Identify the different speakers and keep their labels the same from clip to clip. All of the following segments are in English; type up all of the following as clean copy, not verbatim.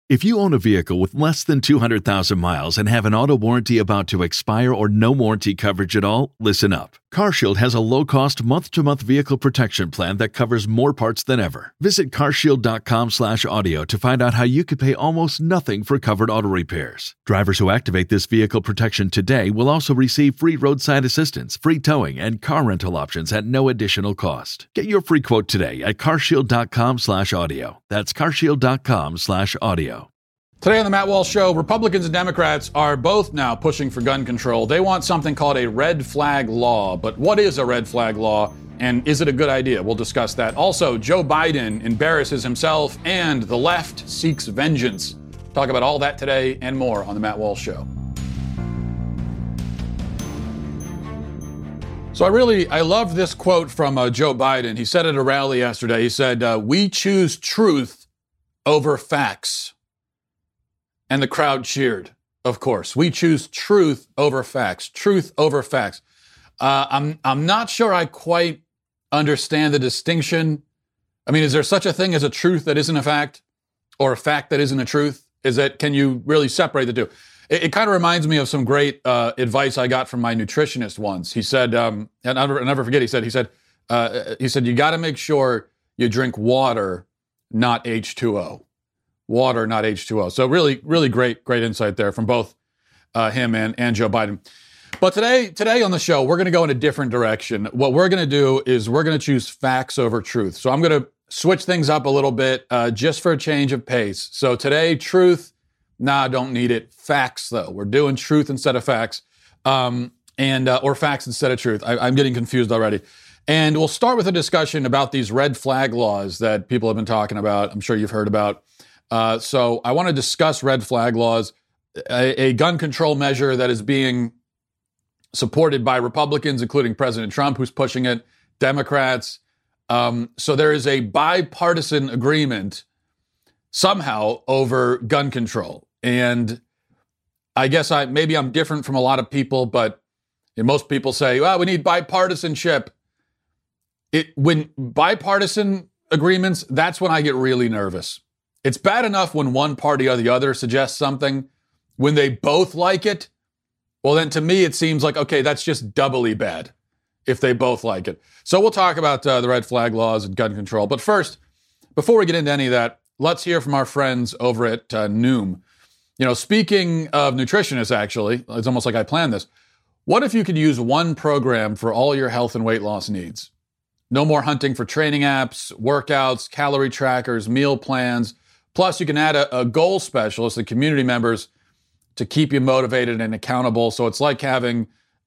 Speaker 1: If you own a vehicle with less than 200,000 miles and have an auto warranty about to expire or no warranty coverage at all, listen up. CarShield has a low-cost month-to-month vehicle protection plan that covers more parts than ever. Visit carshield.com/audio to find out how you could pay almost nothing for covered auto repairs. Drivers who activate this vehicle protection today will also receive free roadside assistance, free towing, and car rental options at no additional cost. Get your free quote today at carshield.com/audio. That's carshield.com/audio.
Speaker 2: Today on the Matt Walsh Show, Republicans and Democrats are both now pushing for gun control. They want something called a red flag law. But what is a red flag law, and is it a good idea? We'll discuss that. Also, Joe Biden embarrasses himself, and the left seeks vengeance. Talk about all that today and more on the Matt Walsh Show. So I love this quote from Joe Biden. He said at a rally yesterday, he said, "We choose truth over facts." And the crowd cheered, of course. We choose truth over facts. Truth over facts. I'm not sure I quite understand the distinction. I mean, is there such a thing as a truth that isn't a fact, or a fact that isn't a truth? Can you really separate the two? It kind of reminds me of some great advice I got from my nutritionist once. He said, and I'll never forget. He said, you got to make sure you drink water, not H2O. Water, not H2O. So really, really great insight there from both him and Joe Biden. But today on the show, we're going to go in a different direction. What we're going to do is we're going to choose facts over truth. So I'm going to switch things up a little bit just for a change of pace. So today, truth, don't need it. Facts, though. We're doing truth instead of facts, or facts instead of truth. I'm getting confused already. And we'll start with a discussion about these red flag laws that people have been talking about. I'm sure you've heard about. So I want to discuss red flag laws, a gun control measure that is being supported by Republicans, including President Trump, who's pushing it, Democrats. So there is a bipartisan agreement somehow over gun control. And I guess maybe I'm different from a lot of people, but most people say, well, we need bipartisanship. When bipartisan agreements, that's when I get really nervous. It's bad enough when one party or the other suggests something. When they both like it, well, then to me, it seems like, okay, that's just doubly bad if they both like it. So we'll talk about the red flag laws and gun control. But first, before we get into any of that, let's hear from our friends over at Noom. Speaking of nutritionists, actually, it's almost like I planned this. What if you could use one program for all your health and weight loss needs? No more hunting for training apps, workouts, calorie trackers, meal plans. Plus, you can add a goal specialist and community members to keep you motivated and accountable. So it's like having,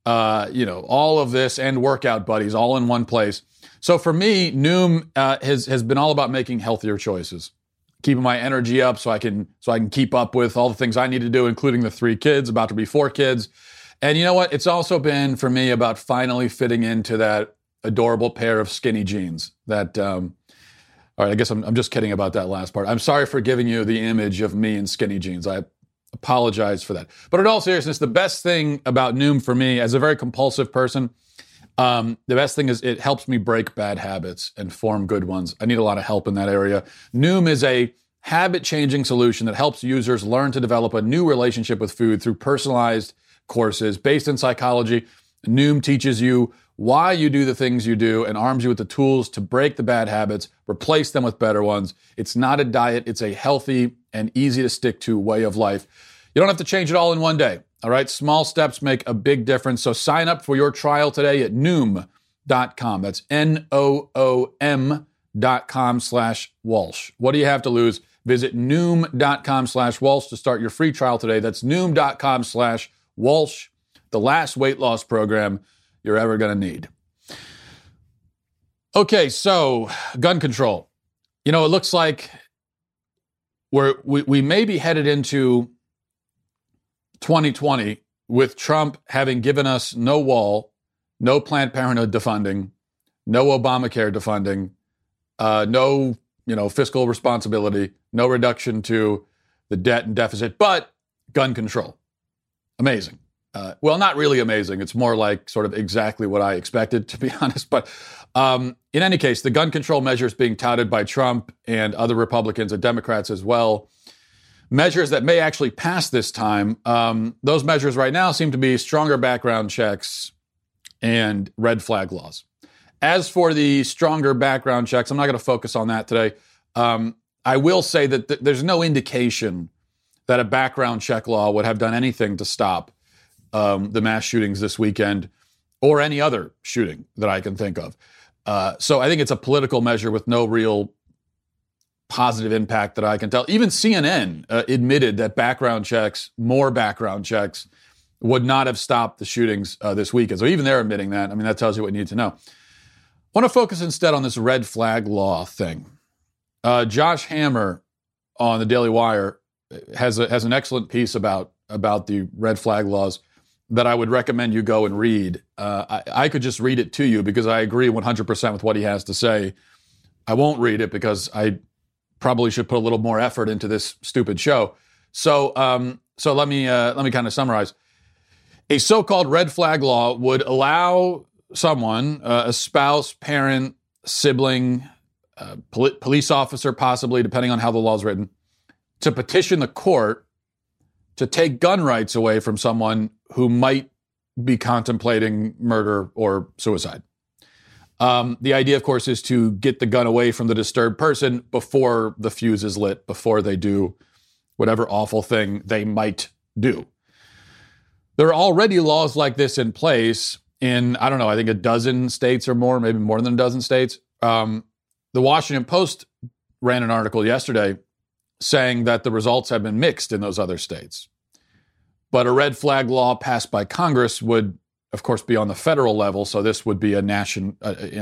Speaker 2: all of this and workout buddies all in one place. So for me, Noom has been all about making healthier choices, keeping my energy up so I can keep up with all the things I need to do, including the 3 kids, about to be 4 kids. And you know what? It's also been for me about finally fitting into that adorable pair of skinny jeans that. All right, I guess I'm just kidding about that last part. I'm sorry for giving you the image of me in skinny jeans. I apologize for that. But in all seriousness, the best thing about Noom for me, as a very compulsive person, the best thing is it helps me break bad habits and form good ones. I need a lot of help in that area. Noom is a habit-changing solution that helps users learn to develop a new relationship with food through personalized courses based in psychology. Noom teaches you why you do the things you do and arms you with the tools to break the bad habits, replace them with better ones. It's not a diet. It's a healthy and easy to stick to way of life. You don't have to change it all in one day. All right. Small steps make a big difference. So sign up for your trial today at Noom.com. That's Noom.com/Walsh. What do you have to lose? Visit Noom.com/Walsh to start your free trial today. That's Noom.com/Walsh. The last weight loss program you're ever going to need. Okay, so gun control. It looks like we may be headed into 2020 with Trump having given us no wall, no Planned Parenthood defunding, no Obamacare defunding, no fiscal responsibility, no reduction to the debt and deficit, but gun control. Amazing. Well, not really amazing. It's more like sort of exactly what I expected, to be honest. But in any case, the gun control measures being touted by Trump and other Republicans and Democrats as well measures that may actually pass this time. Those measures right now seem to be stronger background checks and red flag laws. As for the stronger background checks, I'm not going to focus on that today. I will say that there's no indication that a background check law would have done anything to stop the mass shootings this weekend or any other shooting that I can think of. So I think it's a political measure with no real positive impact that I can tell. Even CNN admitted that more background checks, would not have stopped the shootings this weekend. So even they're admitting that. I mean, that tells you what you need to know. I want to focus instead on this red flag law thing. Josh Hammer on the Daily Wire has an excellent piece about the red flag laws that I would recommend you go and read. I could just read it to you because I agree 100% with what he has to say. I won't read it because I probably should put a little more effort into this stupid show. So let me kind of summarize. A so-called red flag law would allow someone, a spouse, parent, sibling, police officer, possibly, depending on how the law is written, to petition the court to take gun rights away from someone who might be contemplating murder or suicide. The idea, of course, is to get the gun away from the disturbed person before the fuse is lit, before they do whatever awful thing they might do. There are already laws like this in place in, I don't know, I think a dozen states or more, maybe more than a dozen states. The Washington Post ran an article yesterday saying that the results have been mixed in those other states. But a red flag law passed by Congress would, of course, be on the federal level. So this would be a nationwide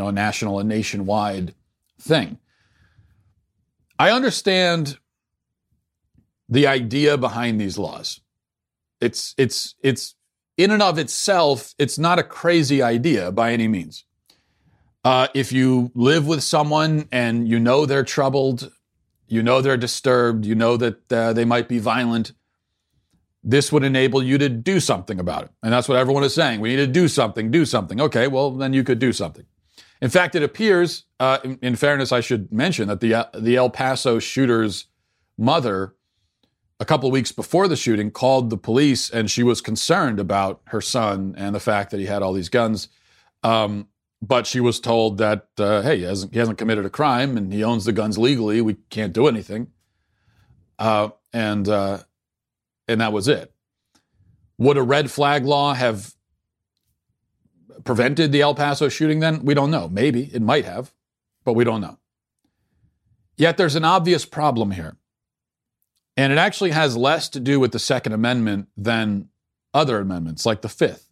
Speaker 2: thing. I understand the idea behind these laws. It's in and of itself, it's not a crazy idea by any means. If you live with someone and you know they're troubled, you know they're disturbed, you know that they might be violent, this would enable you to do something about it. And that's what everyone is saying. We need to do something. Okay, well, then you could do something. In fact, it appears, in fairness, I should mention that the El Paso shooter's mother, a couple of weeks before the shooting, called the police, and she was concerned about her son and the fact that he had all these guns. But she was told that, hey, he hasn't committed a crime and he owns the guns legally. We can't do anything. And that was it. Would a red flag law have prevented the El Paso shooting then? We don't know. Maybe it might have, but we don't know. Yet there's an obvious problem here. And it actually has less to do with the Second Amendment than other amendments, like the Fifth.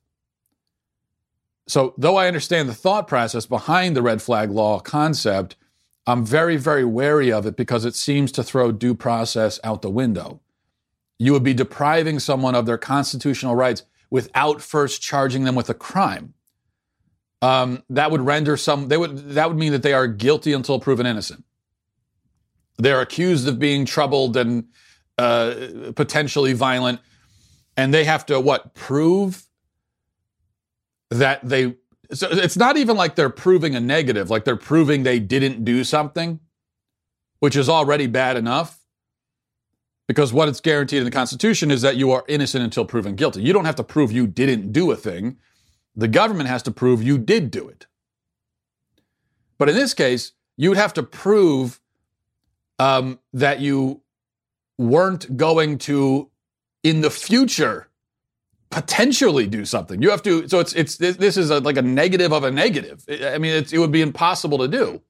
Speaker 2: So though I understand the thought process behind the red flag law concept, I'm very, very wary of it because it seems to throw due process out the window. You would be depriving someone of their constitutional rights without first charging them with a crime. That would mean that they are guilty until proven innocent. They're accused of being troubled and potentially violent, and they have to prove that they. So it's not even like they're proving a negative, like they're proving they didn't do something, which is already bad enough. Because what it's guaranteed in the Constitution is that you are innocent until proven guilty. You don't have to prove you didn't do a thing. The government has to prove you did do it. But in this case, you'd have to prove that you weren't going to, in the future, potentially do something. You have to. So this is like a negative of a negative. I mean, it would be impossible to do.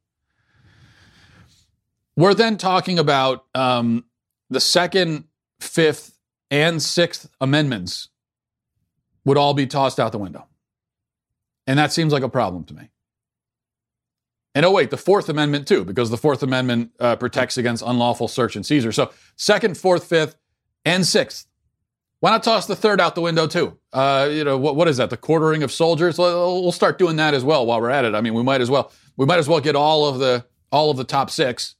Speaker 2: We're then talking about the Second, Fifth, and Sixth Amendments would all be tossed out the window. And that seems like a problem to me. And oh wait, the Fourth Amendment too, because the Fourth Amendment protects against unlawful search and seizure. So Second, Fourth, Fifth, and Sixth. Why not toss the third out the window too? What is that? The quartering of soldiers? We'll start doing that as well while we're at it. I mean, we might as well get all of the top six.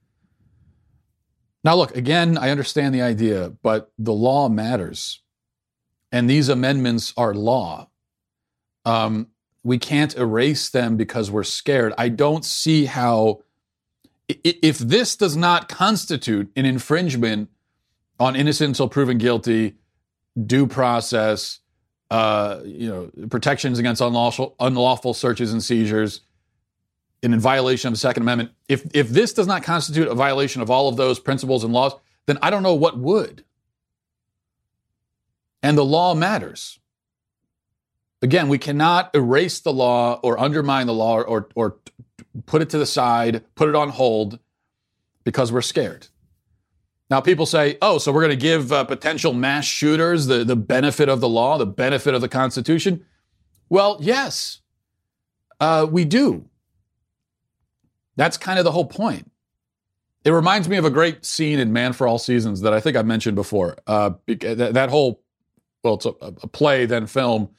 Speaker 2: Now, look, again, I understand the idea, but the law matters. And these amendments are law. We can't erase them because we're scared. I don't see how, if this does not constitute an infringement on innocent until proven guilty, due process, protections against unlawful searches and seizures, and in violation of the Second Amendment. If this does not constitute a violation of all of those principles and laws, then I don't know what would. And the law matters. Again, we cannot erase the law or undermine the law or put it to the side, put it on hold because we're scared. Now, people say, oh, so we're going to give potential mass shooters the benefit of the law, the benefit of the Constitution? Well, yes, we do. That's kind of the whole point. It reminds me of a great scene in Man for All Seasons that I think I mentioned before. That whole, well, it's a play, then film.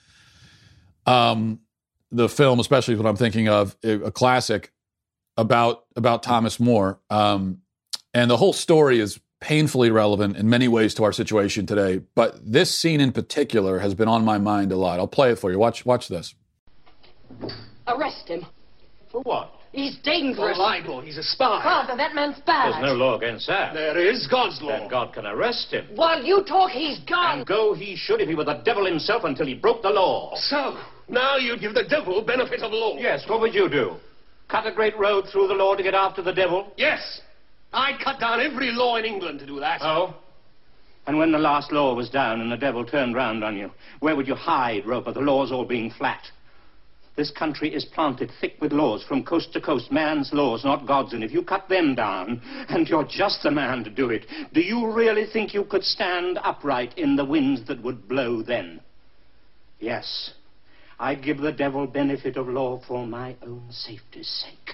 Speaker 2: The film, especially is what I'm thinking of, a classic about Thomas More. And the whole story is painfully relevant in many ways to our situation today. But this scene in particular has been on my mind a lot. I'll play it for you. Watch this.
Speaker 3: Arrest him.
Speaker 4: For what?
Speaker 3: He's dangerous.
Speaker 4: For libel. He's a spy.
Speaker 3: Father, that man's bad.
Speaker 5: There's no law against that.
Speaker 4: There is God's law.
Speaker 5: Then God can arrest him.
Speaker 3: While you talk, he's gone.
Speaker 5: And go he should if he were the devil himself until he broke the law.
Speaker 4: So, now you give the devil benefit of law.
Speaker 5: Yes, what would you do? Cut a great road through the law to get after the devil?
Speaker 4: Yes. I'd cut down every law in England to do that.
Speaker 5: Oh? And when the last law was down and the devil turned round on you, where would you hide, Roper, the laws all being flat? This country is planted thick with laws from coast to coast, man's laws, not God's. And if you cut them down, and you're just the man to do it, do you really think you could stand upright in the winds that would blow then? Yes, I give the devil benefit of law for my own safety's sake.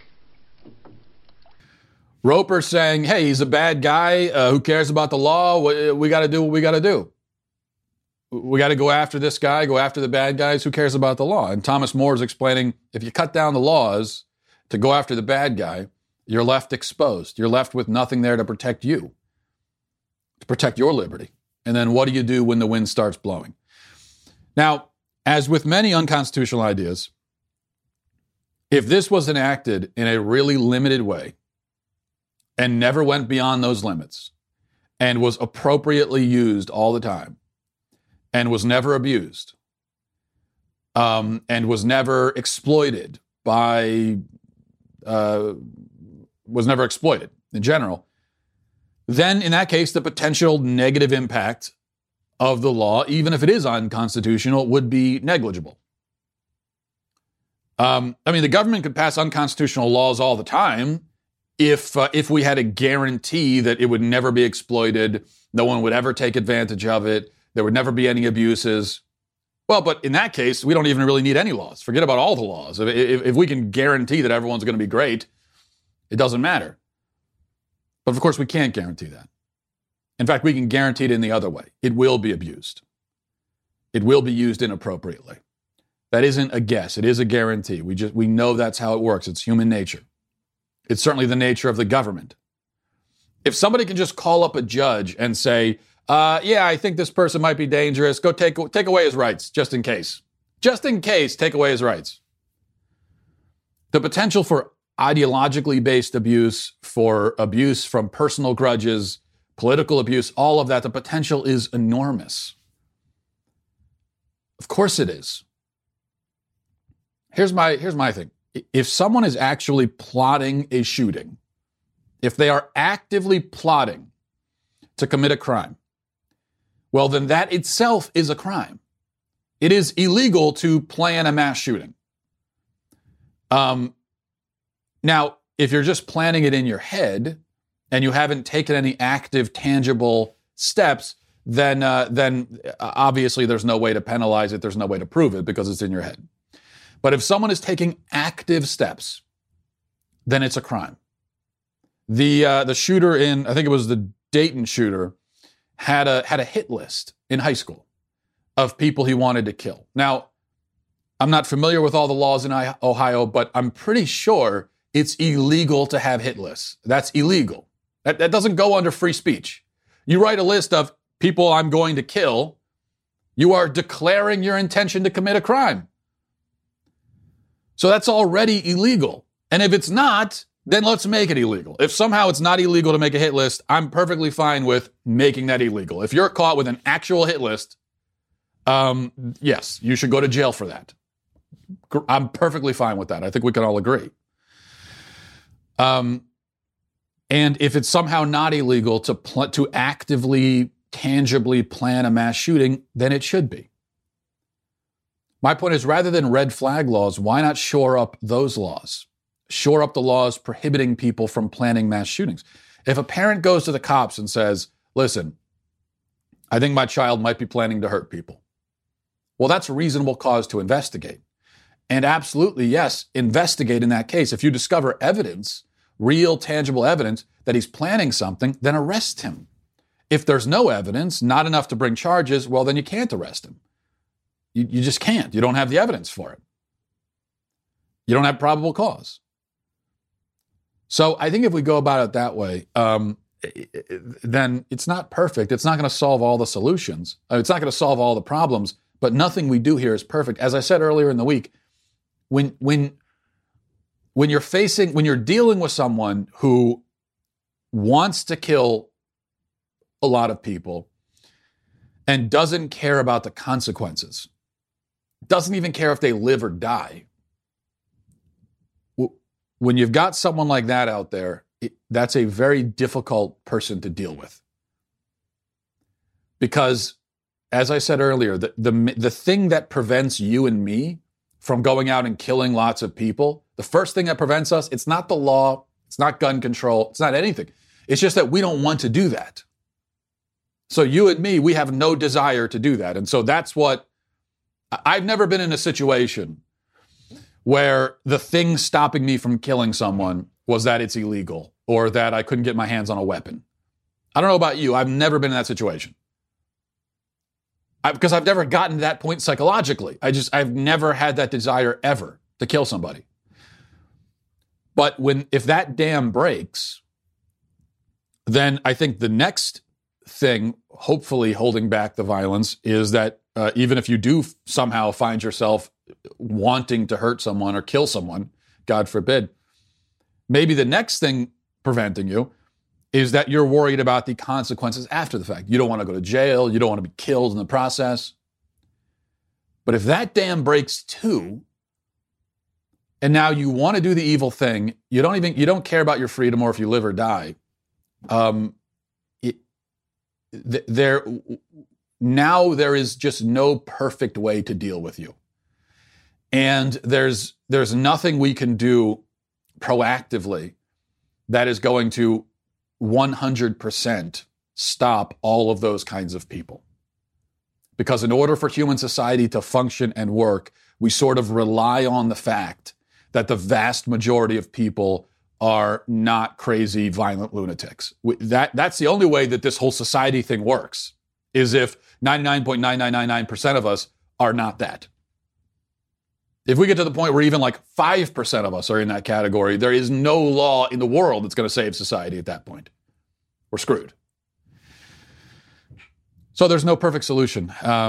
Speaker 2: Roper saying, hey, he's a bad guy. Who cares about the law? We got to do what we got to do. We got to go after this guy, go after the bad guys. Who cares about the law? And Thomas More is explaining, if you cut down the laws to go after the bad guy, you're left exposed. You're left with nothing there to protect you, to protect your liberty. And then what do you do when the wind starts blowing? Now, as with many unconstitutional ideas, if this was enacted in a really limited way and never went beyond those limits and was appropriately used all the time, and was never abused, and was never exploited was never exploited in general, then in that case, the potential negative impact of the law, even if it is unconstitutional, would be negligible. The government could pass unconstitutional laws all the time if we had a guarantee that it would never be exploited, no one would ever take advantage of it, there would never be any abuses. Well, but in that case, we don't even really need any laws. Forget about all the laws. If we can guarantee that everyone's going to be great, it doesn't matter. But of course, we can't guarantee that. In fact, we can guarantee it in the other way. It will be abused. It will be used inappropriately. That isn't a guess. It is a guarantee. We know that's how it works. It's human nature. It's certainly the nature of the government. If somebody can just call up a judge and say, I think this person might be dangerous. Go take away his rights, just in case. Just in case, take away his rights. The potential for ideologically based abuse, for abuse from personal grudges, political abuse, all of that, the potential is enormous. Of course it is. Here's my thing. If someone is actually plotting a shooting, if they are actively plotting to commit a crime, well, then that itself is a crime. It is illegal to plan a mass shooting. Now, if you're just planning it in your head and you haven't taken any active, tangible steps, then obviously there's no way to penalize it. There's no way to prove it because it's in your head. But if someone is taking active steps, then it's a crime. The shooter I think it was the Dayton shooter, had a hit list in high school of people he wanted to kill. Now, I'm not familiar with all the laws in Ohio, but I'm pretty sure it's illegal to have hit lists. That's illegal. That doesn't go under free speech. You write a list of people I'm going to kill, you are declaring your intention to commit a crime. So that's already illegal. And if it's not, then let's make it illegal. If somehow it's not illegal to make a hit list, I'm perfectly fine with making that illegal. If you're caught with an actual hit list, yes, you should go to jail for that. I'm perfectly fine with that. I think we can all agree. And if it's somehow not illegal to actively, tangibly plan a mass shooting, then it should be. My point is, rather than red flag laws, why not shore up those laws? Shore up the laws prohibiting people from planning mass shootings. If a parent goes to the cops and says, listen, I think my child might be planning to hurt people. Well, that's a reasonable cause to investigate. And absolutely, yes, investigate in that case. If you discover evidence, real, tangible evidence that he's planning something, then arrest him. If there's no evidence, not enough to bring charges, well, then you can't arrest him. You just can't. You don't have the evidence for it. You don't have probable cause. So I think if we go about it that way, then it's not perfect. It's not going to solve all the solutions. It's not going to solve all the problems, but nothing we do here is perfect. As I said earlier in the week, when you're dealing with someone who wants to kill a lot of people and doesn't care about the consequences, doesn't even care if they live or die. When you've got someone like that out there, that's a very difficult person to deal with. Because, as I said earlier, the thing that prevents you and me from going out and killing lots of people, the first thing that prevents us, it's not the law, it's not gun control, it's not anything. It's just that we don't want to do that. So you and me, we have no desire to do that. And so that's what, I've never been in a situation where the thing stopping me from killing someone was that it's illegal or that I couldn't get my hands on a weapon. I don't know about you. I've never been in that situation. Because I've never gotten to that point psychologically. I've never had that desire ever to kill somebody. But if that dam breaks, then I think the next thing, hopefully holding back the violence, is that even if you do somehow find yourself wanting to hurt someone or kill someone, God forbid, maybe the next thing preventing you is that you're worried about the consequences after the fact. You don't want to go to jail. You don't want to be killed in the process. But if that dam breaks too, and now you want to do the evil thing, you don't care about your freedom or if you live or die. Now there is just no perfect way to deal with you. And there's nothing we can do proactively that is going to 100% stop all of those kinds of people. Because in order for human society to function and work, we sort of rely on the fact that the vast majority of people are not crazy, violent lunatics. That's the only way that this whole society thing works, is if 99.9999% of us are not that. If we get to the point where even like 5% of us are in that category, there is no law in the world that's going to save society at that point. We're screwed. So there's no perfect solution.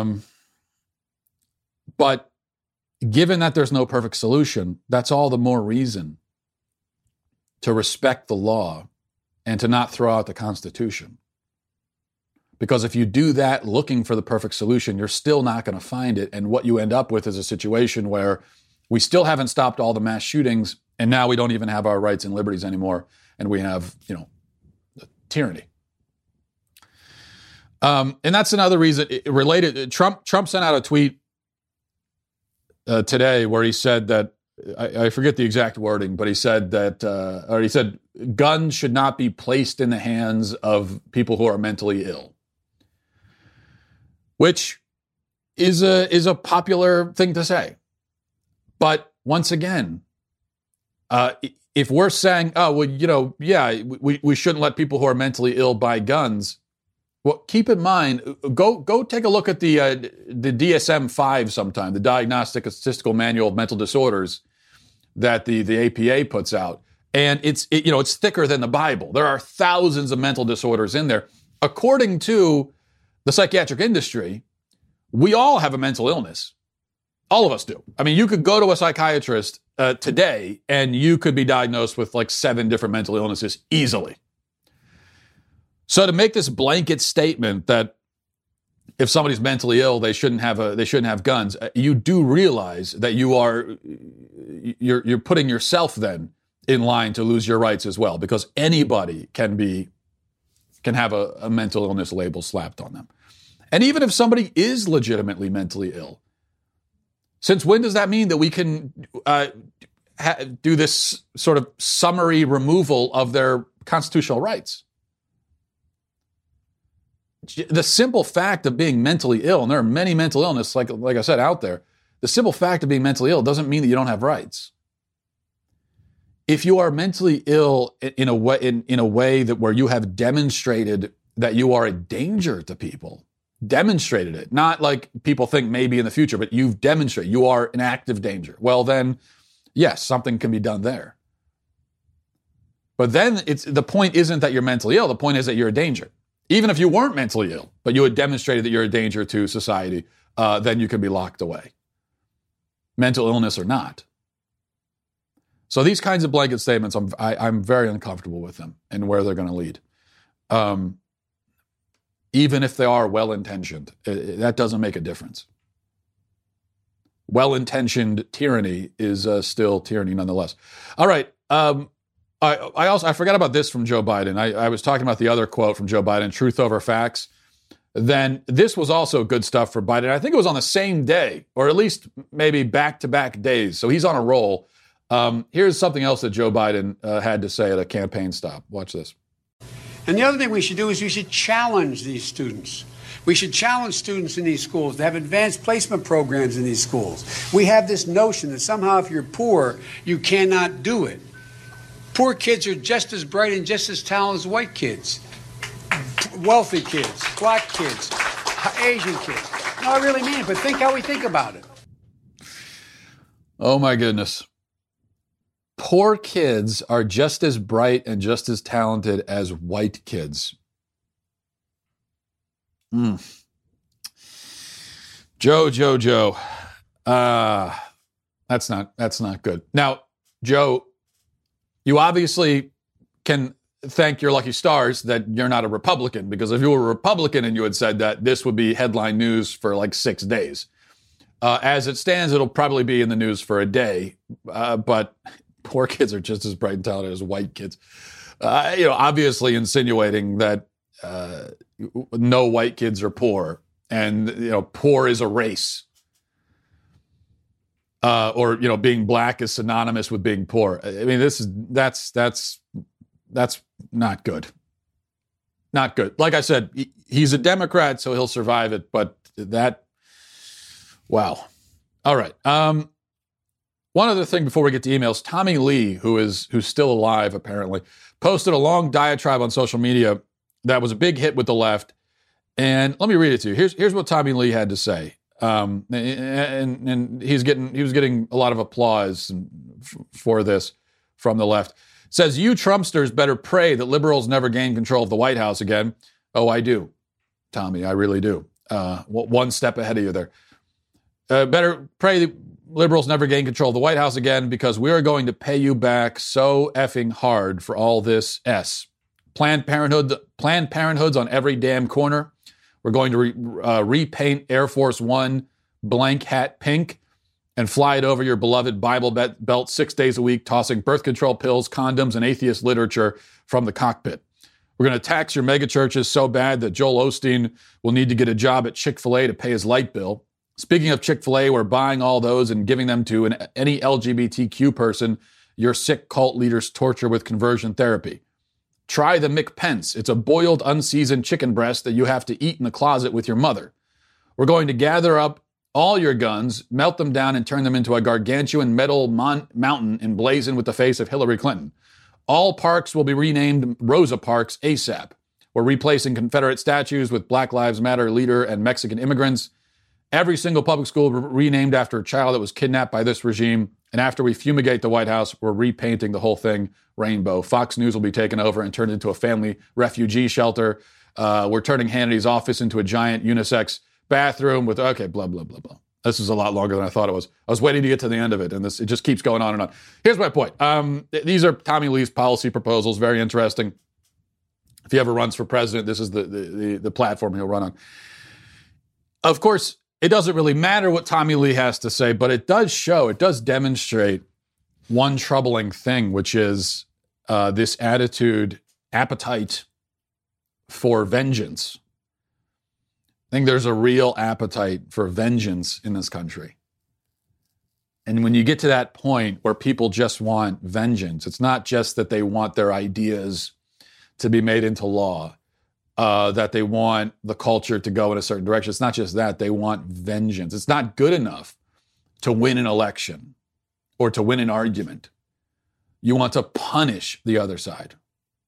Speaker 2: But given that there's no perfect solution, that's all the more reason to respect the law and to not throw out the Constitution. Because if you do that looking for the perfect solution, you're still not going to find it. And what you end up with is a situation where we still haven't stopped all the mass shootings, and now we don't even have our rights and liberties anymore, and we have, tyranny. And that's another reason related. Trump sent out a tweet today where he said that, I forget the exact wording, but he said that, guns should not be placed in the hands of people who are mentally ill. Which is a popular thing to say. But once again, if we're saying, we shouldn't let people who are mentally ill buy guns, well, keep in mind, go take a look at the DSM-5 sometime, the Diagnostic and Statistical Manual of Mental Disorders that the APA puts out. And it's thicker than the Bible. There are thousands of mental disorders in there. According to the psychiatric industry, we all have a mental illness. All of us do. I mean, you could go to a psychiatrist today and you could be diagnosed with like 7 different mental illnesses easily. So to make this blanket statement that if somebody's mentally ill, they shouldn't have guns, you do realize that you're putting yourself then in line to lose your rights as well, because anybody can have a mental illness label slapped on them. And even if somebody is legitimately mentally ill, since when does that mean that we can do this sort of summary removal of their constitutional rights? The simple fact of being mentally ill, and there are many mental illnesses, like I said, out there, the simple fact of being mentally ill doesn't mean that you don't have rights. If you are mentally ill in a way that where you have demonstrated that you are a danger to people, demonstrated it, not like people think maybe in the future, but you've demonstrated you are an active danger. Well, then, yes, something can be done there. But then the point isn't that you're mentally ill. The point is that you're a danger. Even if you weren't mentally ill, but you had demonstrated that you're a danger to society, then you can be locked away. Mental illness or not. So these kinds of blanket statements, I'm very uncomfortable with them and where they're going to lead. Even if they are well-intentioned, that doesn't make a difference. Well-intentioned tyranny is still tyranny nonetheless. All right. I forgot about this from Joe Biden. I was talking about the other quote from Joe Biden, truth over facts. Then this was also good stuff for Biden. I think it was on the same day, or at least maybe back-to-back days. So he's on a roll. Here's something else that Joe Biden had to say at a campaign stop. Watch this.
Speaker 6: And the other thing we should do is we should challenge these students. We should challenge students in these schools to have advanced placement programs in these schools. We have this notion that somehow if you're poor, you cannot do it. Poor kids are just as bright and just as talented as white kids. Wealthy kids, black kids, Asian kids. No, I really mean it, but think how we think about it.
Speaker 2: Oh my goodness. Poor kids are just as bright and just as talented as white kids. Joe. That's not good. Now, Joe, you obviously can thank your lucky stars that you're not a Republican, because if you were a Republican and you had said that, this would be headline news for like 6 days. As it stands, it'll probably be in the news for a day, but poor kids are just as bright and talented as white kids. Obviously insinuating that no white kids are poor, and poor is a race, or being black is synonymous with being poor. I mean, that's not good. Not good. Like I said, he's a Democrat, so he'll survive it. But wow. All right. One other thing before we get to emails, Tommy Lee, who's still alive apparently, posted a long diatribe on social media that was a big hit with the left. And let me read it to you. Here's what Tommy Lee had to say. And he was getting a lot of applause for this from the left. It says, "You Trumpsters better pray that liberals never gain control of the White House again." Oh, I do, Tommy. I really do. One step ahead of you there. Better pray that liberals never gain control of the White House again, because we are going to pay you back so effing hard for all this S. Planned Parenthoods on every damn corner. We're going to repaint Air Force One blank hat pink and fly it over your beloved Bible Belt 6 days a week, tossing birth control pills, condoms, and atheist literature from the cockpit. We're going to tax your megachurches so bad that Joel Osteen will need to get a job at Chick-fil-A to pay his light bill. Speaking of Chick-fil-A, we're buying all those and giving them to any LGBTQ person your sick cult leaders torture with conversion therapy. Try the McPence. It's a boiled, unseasoned chicken breast that you have to eat in the closet with your mother. We're going to gather up all your guns, melt them down, and turn them into a gargantuan metal mountain emblazoned with the face of Hillary Clinton. All parks will be renamed Rosa Parks ASAP. We're replacing Confederate statues with Black Lives Matter leader and Mexican immigrants. Every single public school renamed after a child that was kidnapped by this regime. And after we fumigate the White House, we're repainting the whole thing rainbow. Fox News will be taken over and turned into a family refugee shelter. We're turning Hannity's office into a giant unisex bathroom with, okay, blah, blah, blah, blah. This is a lot longer than I thought it was. I was waiting to get to the end of it, and it just keeps going on and on. Here's my point. These are Tommy Lee's policy proposals, very interesting. If he ever runs for president, this is the platform he'll run on. Of course, it doesn't really matter what Tommy Lee has to say, but it does demonstrate one troubling thing, which is this appetite for vengeance. I think there's a real appetite for vengeance in this country. And when you get to that point where people just want vengeance, it's not just that they want their ideas to be made into law, that they want the culture to go in a certain direction. It's not just that. They want vengeance. It's not good enough to win an election or to win an argument. You want to punish the other side.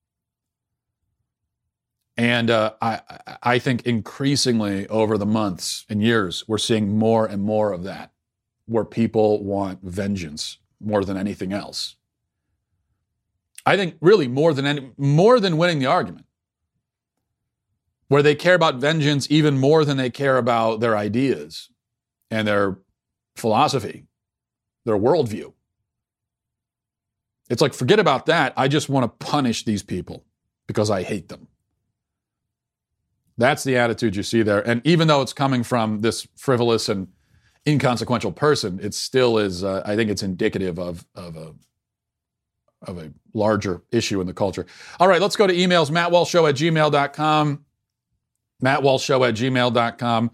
Speaker 2: And I think increasingly over the months and years, we're seeing more and more of that, where people want vengeance more than anything else. I think really more than winning the argument, where they care about vengeance even more than they care about their ideas and their philosophy, their worldview. It's like, forget about that. I just want to punish these people because I hate them. That's the attitude you see there. And even though it's coming from this frivolous and inconsequential person, it still is, I think it's indicative of a larger issue in the culture. All right, let's go to emails. MattWalshShow@gmail.com. MattWalshShow@gmail.com.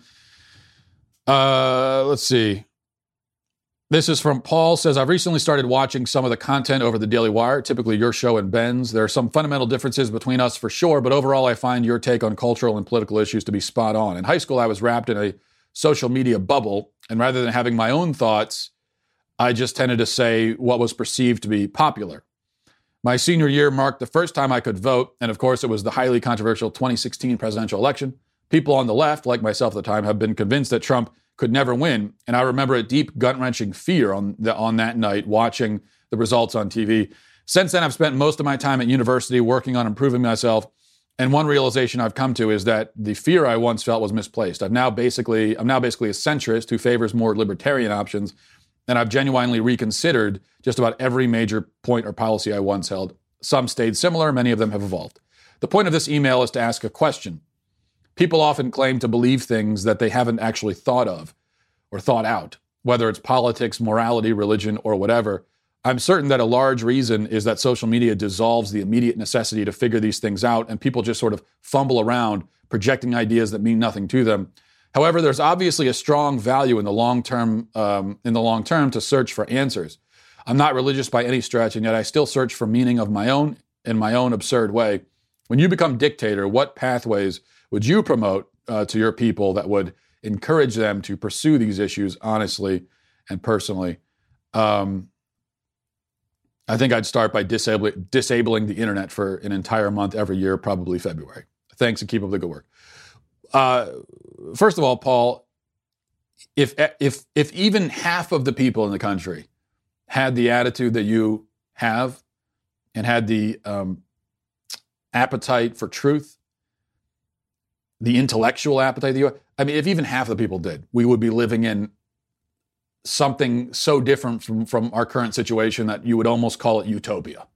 Speaker 2: Let's see. This is from Paul. Says, I've recently started watching some of the content over the Daily Wire, typically your show and Ben's. There are some fundamental differences between us for sure, but overall I find your take on cultural and political issues to be spot on. In high school, I was wrapped in a social media bubble, and rather than having my own thoughts, I just tended to say what was perceived to be popular. My senior year marked the first time I could vote, and of course it was the highly controversial 2016 presidential election. People on the left, like myself at the time, have been convinced that Trump could never win, and I remember a deep, gut-wrenching fear on that night watching the results on TV. Since then, I've spent most of my time at university working on improving myself, and one realization I've come to is that the fear I once felt was misplaced. I'm now basically a centrist who favors more libertarian options, and I've genuinely reconsidered just about every major point or policy I once held. Some stayed similar, many of them have evolved. The point of this email is to ask a question. People often claim to believe things that they haven't actually thought of or thought out, whether it's politics, morality, religion, or whatever. I'm certain that a large reason is that social media dissolves the immediate necessity to figure these things out, and people just sort of fumble around projecting ideas that mean nothing to them. However, there's obviously a strong value in the long term to search for answers. I'm not religious by any stretch, and yet I still search for meaning of my own in my own absurd way. When you become dictator, what pathways would you promote to your people that would encourage them to pursue these issues honestly and personally? I think I'd start by disabling the internet for an entire month every year, probably February. Thanks, and keep up the good work. First of all, Paul, if even half of the people in the country had the attitude that you have and had the appetite for truth, the intellectual appetite that you have, I mean, if even half of the people did, we would be living in something so different from our current situation that you would almost call it utopia.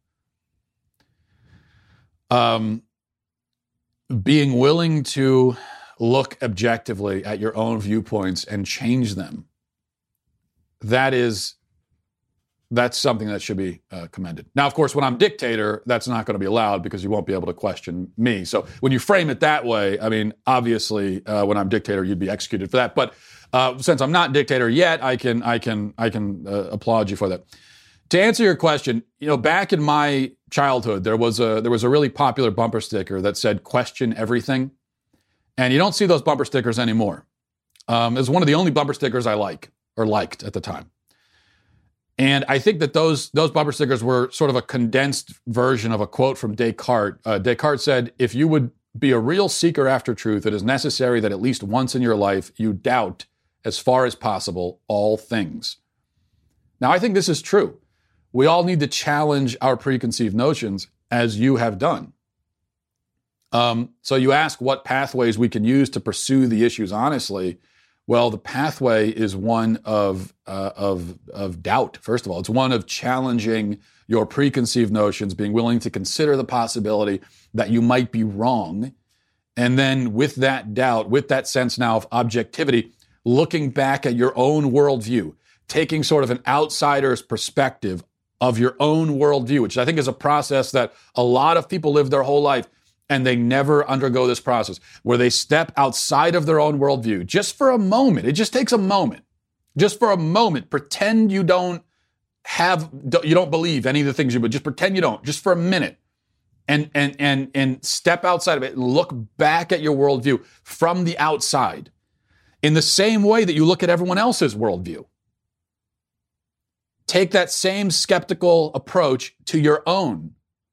Speaker 2: Being willing to look objectively at your own viewpoints and change them, that's something that should be commended. Now, of course, when I'm dictator, that's not going to be allowed because you won't be able to question me. So when you frame it that way, I mean, obviously, when I'm dictator, you'd be executed for that. But since I'm not dictator yet, I can applaud you for that. To answer your question, back in my childhood, there was a really popular bumper sticker that said "Question everything," and you don't see those bumper stickers anymore. It was one of the only bumper stickers I liked at the time. And I think that those bumper stickers were sort of a condensed version of a quote from Descartes. Descartes said, "If you would be a real seeker after truth, it is necessary that at least once in your life you doubt, as far as possible, all things." Now, I think this is true. We all need to challenge our preconceived notions, as you have done. So you ask what pathways we can use to pursue the issues honestly. Well, the pathway is one of doubt. First of all, it's one of challenging your preconceived notions, being willing to consider the possibility that you might be wrong. And then with that doubt, with that sense now of objectivity, looking back at your own worldview, taking sort of an outsider's perspective of your own worldview, which I think is a process that a lot of people live their whole life and they never undergo this process, where they step outside of their own worldview just for a moment. It just takes a moment. Just for a moment, pretend you don't believe any of the things but just pretend you don't, just for a minute. And step outside of it and look back at your worldview from the outside in the same way that you look at everyone else's worldview. Take that same skeptical approach to your own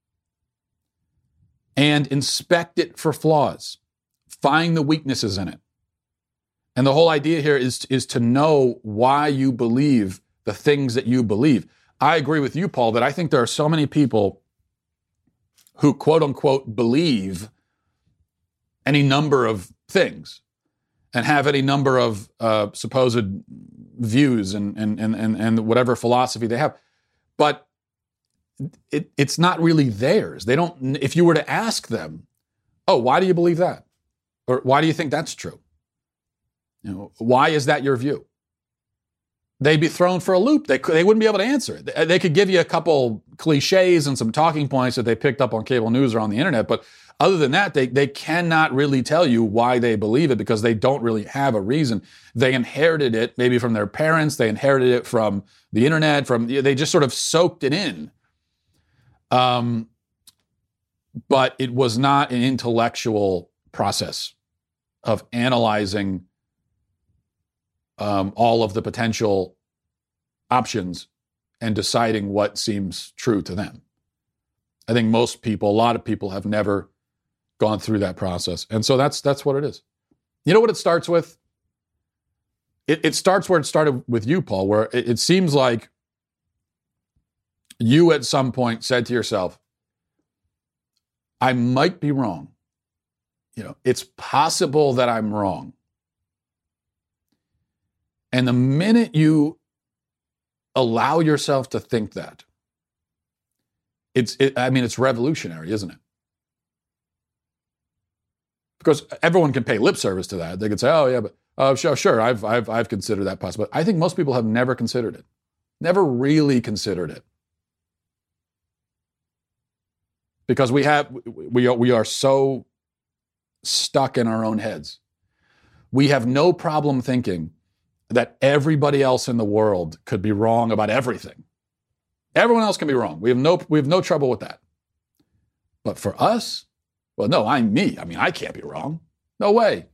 Speaker 2: and inspect it for flaws. Find the weaknesses in it. And the whole idea here is to know why you believe the things that you believe. I agree with you, Paul, that I think there are so many people who, quote unquote, believe any number of things and have any number of supposed views and whatever philosophy they have. But it's not really theirs. They don't, if you were to ask them, oh, why do you believe that? Or why do you think that's true? Why is that your view? They'd be thrown for a loop. They wouldn't be able to answer it. They could give you a couple cliches and some talking points that they picked up on cable news or on the internet, but other than that, they cannot really tell you why they believe it because they don't really have a reason. They inherited it maybe from their parents. They inherited it from the internet. They just sort of soaked it in. But it was not an intellectual process of analyzing all of the potential options and deciding what seems true to them. I think a lot of people have never gone through that process. And so that's what it is. You know what it starts with? It starts where it started with you, Paul, where it seems like you at some point said to yourself, I might be wrong. It's possible that I'm wrong. And the minute you allow yourself to think that, it's revolutionary, isn't it? Because everyone can pay lip service to that. They could say, "Oh yeah, but sure, I've considered that possible." I think most people have never considered it, never really considered it, because we are so stuck in our own heads. We have no problem thinking that everybody else in the world could be wrong about everything. Everyone else can be wrong. We have no trouble with that. But for us, well, no, I'm me. I can't be wrong. No way.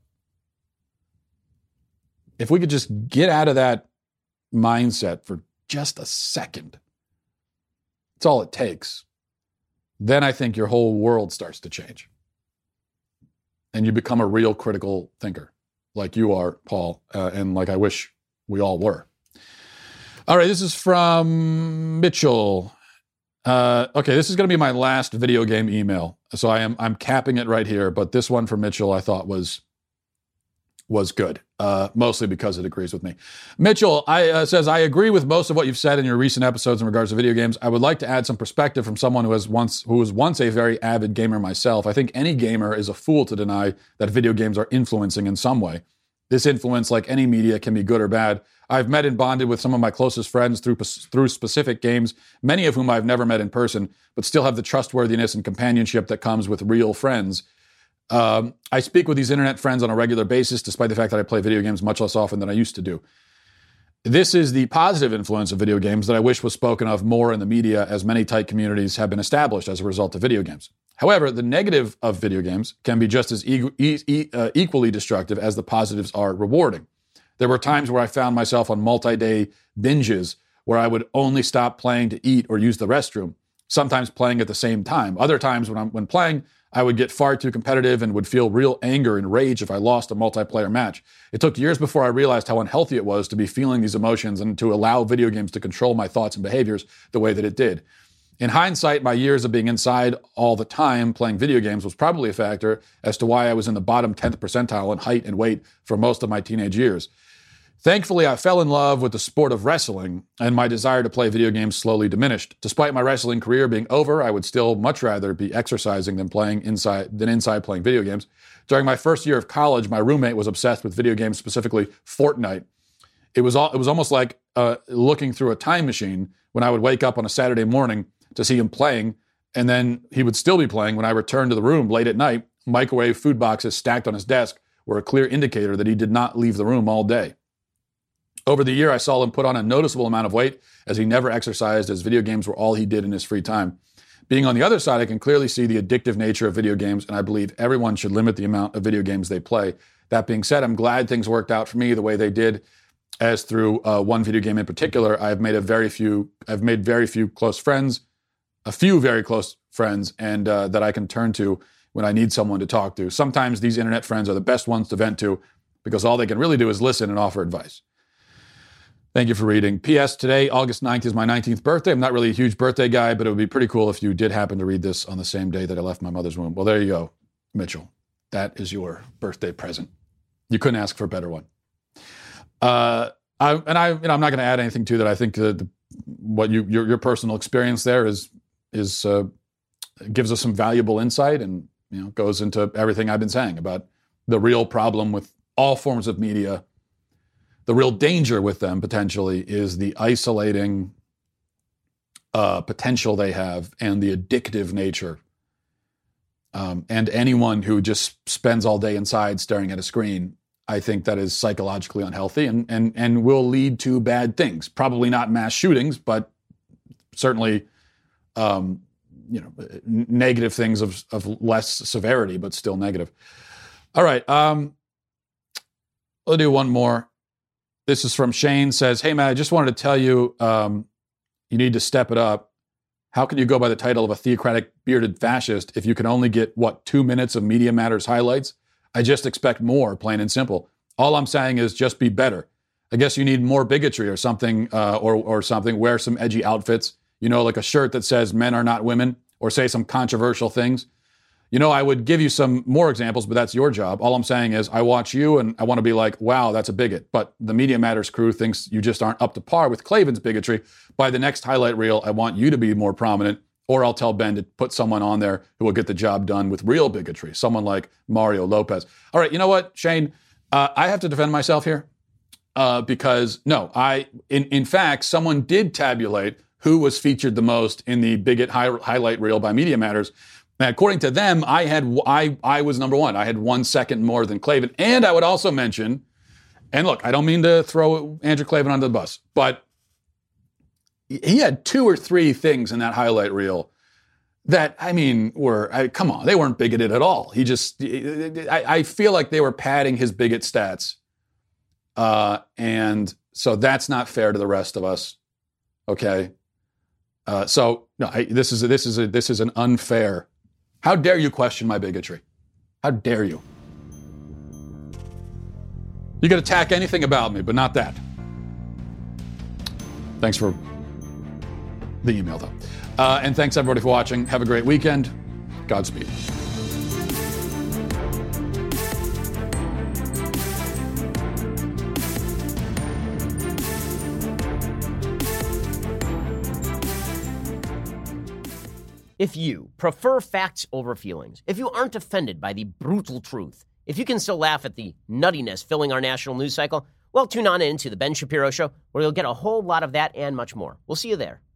Speaker 2: If we could just get out of that mindset for just a second, that's all it takes. Then I think your whole world starts to change. And you become a real critical thinker, like you are, Paul, and like I wish we all were. All right, this is from Mitchell. Okay, this is going to be my last video game email, so I'm capping it right here. But this one from Mitchell I thought was good, mostly because it agrees with me. Mitchell says, I agree with most of what you've said in your recent episodes in regards to video games. I would like to add some perspective from someone who was once a very avid gamer myself. I think any gamer is a fool to deny that video games are influencing in some way. This influence, like any media, can be good or bad. I've met and bonded with some of my closest friends through specific games, many of whom I've never met in person, but still have the trustworthiness and companionship that comes with real friends. I speak with these internet friends on a regular basis, despite the fact that I play video games much less often than I used to do. This is the positive influence of video games that I wish was spoken of more in the media, as many tight communities have been established as a result of video games. However, the negative of video games can be just as equally destructive as the positives are rewarding. There were times where I found myself on multi-day binges where I would only stop playing to eat or use the restroom, sometimes playing at the same time. Other times when playing, I would get far too competitive and would feel real anger and rage if I lost a multiplayer match. It took years before I realized how unhealthy it was to be feeling these emotions and to allow video games to control my thoughts and behaviors the way that it did. In hindsight, my years of being inside all the time playing video games was probably a factor as to why I was in the bottom 10th percentile in height and weight for most of my teenage years. Thankfully, I fell in love with the sport of wrestling, and my desire to play video games slowly diminished. Despite my wrestling career being over, I would still much rather be exercising than inside playing video games. During my first year of college, my roommate was obsessed with video games, specifically Fortnite. It was almost like looking through a time machine when I would wake up on a Saturday morning to see him playing, and then he would still be playing when I returned to the room late at night. Microwave food boxes stacked on his desk were a clear indicator that he did not leave the room all day. Over the year, I saw him put on a noticeable amount of weight as he never exercised, as video games were all he did in his free time. Being on the other side, I can clearly see the addictive nature of video games, and I believe everyone should limit the amount of video games they play. That being said, I'm glad things worked out for me the way they did, as through one video game in particular, I've made very few close friends, a few very close friends, and that I can turn to when I need someone to talk to. Sometimes these internet friends are the best ones to vent to because all they can really do is listen and offer advice. Thank you for reading. P.S. Today, August 9th, is my 19th birthday. I'm not really a huge birthday guy, but it would be pretty cool if you did happen to read this on the same day that I left my mother's womb. Well, there you go, Mitchell. That is your birthday present. You couldn't ask for a better one. I'm not going to add anything to that. I think what your personal experience there is gives us some valuable insight, and goes into everything I've been saying about the real problem with all forms of media. The real danger with them, potentially, is the isolating potential they have and the addictive nature. And anyone who just spends all day inside staring at a screen, I think that is psychologically unhealthy and will lead to bad things. Probably not mass shootings, but certainly negative things of less severity, but still negative. All right. I'll do one more. This is from Shane. Says, hey, Matt, I just wanted to tell you, you need to step it up. How can you go by the title of a theocratic bearded fascist if you can only get, 2 minutes of Media Matters highlights? I just expect more, plain and simple. All I'm saying is just be better. I guess you need more bigotry or something, or something. Wear some edgy outfits, like a shirt that says men are not women, or say some controversial things. I would give you some more examples, but that's your job. All I'm saying is I watch you and I want to be like, wow, that's a bigot. But the Media Matters crew thinks you just aren't up to par with Klavan's bigotry. By the next highlight reel, I want you to be more prominent, or I'll tell Ben to put someone on there who will get the job done with real bigotry, someone like Mario Lopez. All right, you know what, Shane? I have to defend myself here because, in fact, someone did tabulate who was featured the most in the bigot highlight reel by Media Matters. Now, according to them, I was number one. I had 1 second more than Klavan. And I would also mention, and look, I don't mean to throw Andrew Klavan under the bus, but he had 2 or 3 things in that highlight reel that, come on, they weren't bigoted at all. I feel like they were padding his bigot stats. And so that's not fair to the rest of us. Okay. This is an unfair. How dare you question my bigotry? How dare you? You could attack anything about me, but not that. Thanks for the email, though. And thanks, everybody, for watching. Have a great weekend. Godspeed.
Speaker 7: If you prefer facts over feelings, if you aren't offended by the brutal truth, if you can still laugh at the nuttiness filling our national news cycle, well, tune on in to The Ben Shapiro Show, where you'll get a whole lot of that and much more. We'll see you there.